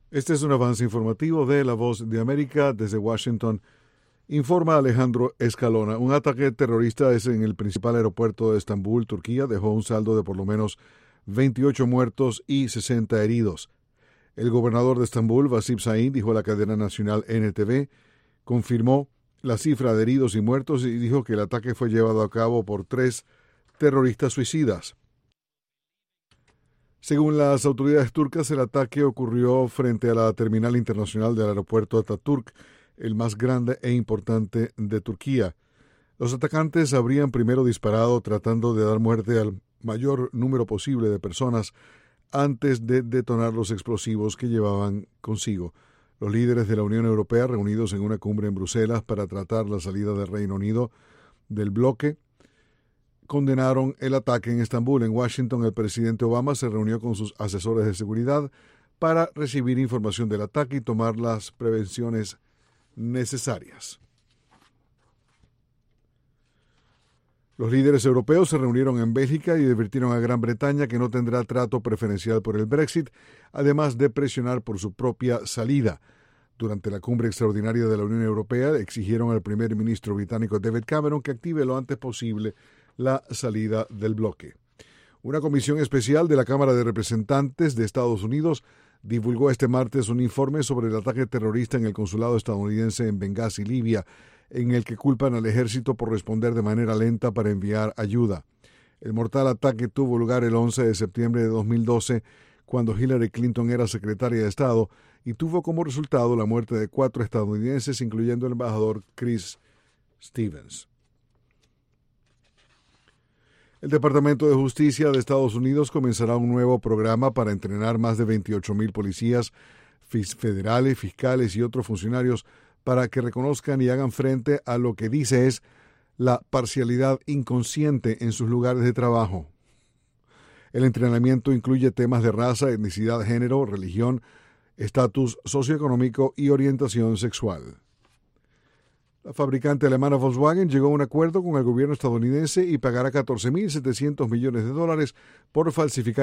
Este es un avance informativo de La Voz de América. Desde Washington, informa Alejandro Escalona. Un ataque terrorista en el principal aeropuerto de Estambul, Turquía, dejó un saldo de por lo menos 28 muertos y 60 heridos. El gobernador de Estambul, Vasip Sahin, dijo a la cadena nacional NTV, confirmó la cifra de heridos y muertos y dijo que el ataque fue llevado a cabo por 3 terroristas suicidas. Según las autoridades turcas, el ataque ocurrió frente a la terminal internacional del aeropuerto Atatürk, el más grande e importante de Turquía. Los atacantes habrían primero disparado tratando de dar muerte al mayor número posible de personas antes de detonar los explosivos que llevaban consigo. Los líderes de la Unión Europea, reunidos en una cumbre en Bruselas para tratar la salida del Reino Unido del bloque, condenaron el ataque en Estambul. En Washington, el presidente Obama se reunió con sus asesores de seguridad para recibir información del ataque y tomar las prevenciones necesarias. Los líderes europeos se reunieron en Bélgica y advirtieron a Gran Bretaña que no tendrá trato preferencial por el Brexit, además de presionar por su propia salida. Durante la cumbre extraordinaria de la Unión Europea, exigieron al primer ministro británico David Cameron que active lo antes posible la salida del bloque. Una comisión especial de la Cámara de Representantes de Estados Unidos divulgó este martes un informe sobre el ataque terrorista en el consulado estadounidense en Benghazi, Libia, en el que culpan al ejército por responder de manera lenta para enviar ayuda. El mortal ataque tuvo lugar el 11 de septiembre de 2012, cuando Hillary Clinton era secretaria de Estado, y tuvo como resultado la muerte de 4 estadounidenses, incluyendo el embajador Chris Stevens. El Departamento de Justicia de Estados Unidos comenzará un nuevo programa para entrenar más de 28,000 policías federales, fiscales y otros funcionarios para que reconozcan y hagan frente a lo que dice es la parcialidad inconsciente en sus lugares de trabajo. El entrenamiento incluye temas de raza, etnicidad, género, religión, estatus socioeconómico y orientación sexual. La fabricante alemana Volkswagen llegó a un acuerdo con el gobierno estadounidense y pagará $14,700 millones por falsificar